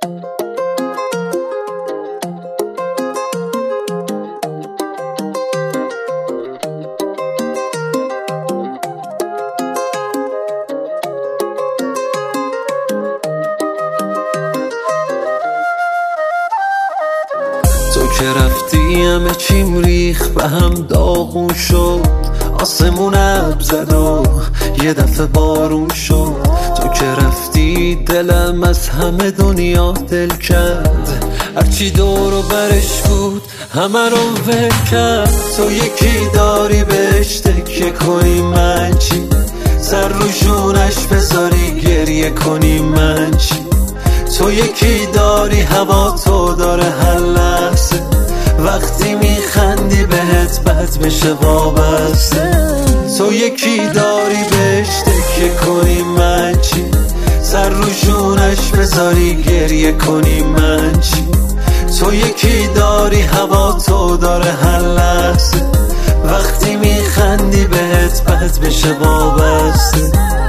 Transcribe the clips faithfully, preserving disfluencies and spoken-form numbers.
تو که رفتی همه چیم ریخ به هم داغون شد، آسمون ابر زد و یه دفعه بارون شد. تو که رفتی دلم از همه دنیا دل کرد، هرچی دور و برش بود همه رو ول کرد. تو یکی داری بهش تکیه کنی من چی، سر رو جونش بذاری گریه کنی من چی. تو یکی داری هوا تو داره هر لحظه، وقتی میخندی بهت بد بشه وابسته. تو یکی داری بهش تکیه کنی من چی، سر رو جونش بذاری گریه کنی من چی. تو یکی داری هوا تو داره هر لحظه، وقتی میخندی بهت بد بشه وابسته.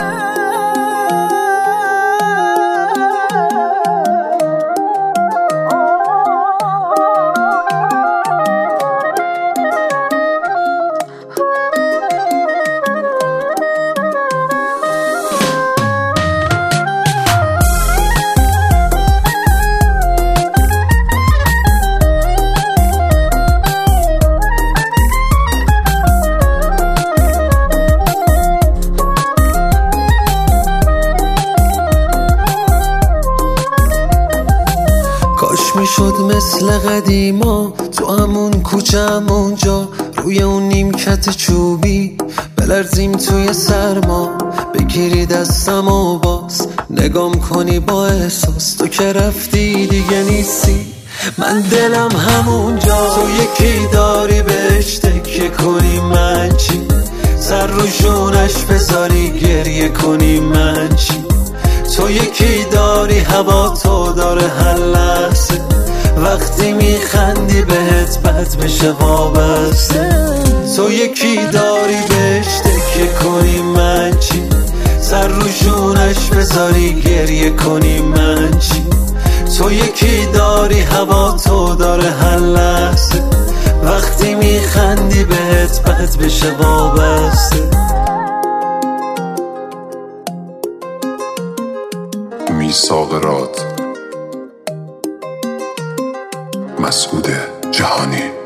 کاش میشد مثل قدیما تو همون کوچه همونجا، روی اون نیمکت چوبی بلرزیم توی سرما. بگیری دستم و باز نگام کنی با احساس. تو که رفتی دیگه نیستی من دلم همونجا. تو یکی داری بهش تکیه کنی من چی، سر رو جونش بذاری گریه کنی من چی. تو یکی داری هوا تو داره هر لحظه، وقتی میخندی بهت بد بشه وابسته. تو یکی داری بهش تکیه کنی من چی، سر رو جونش بذاری گریه کنی من چی. تو یکی داری هوا تو داره هر لحظه، وقتی میخندی بهت بد بشه وابسته. میثاق راد، مسعود جهانی.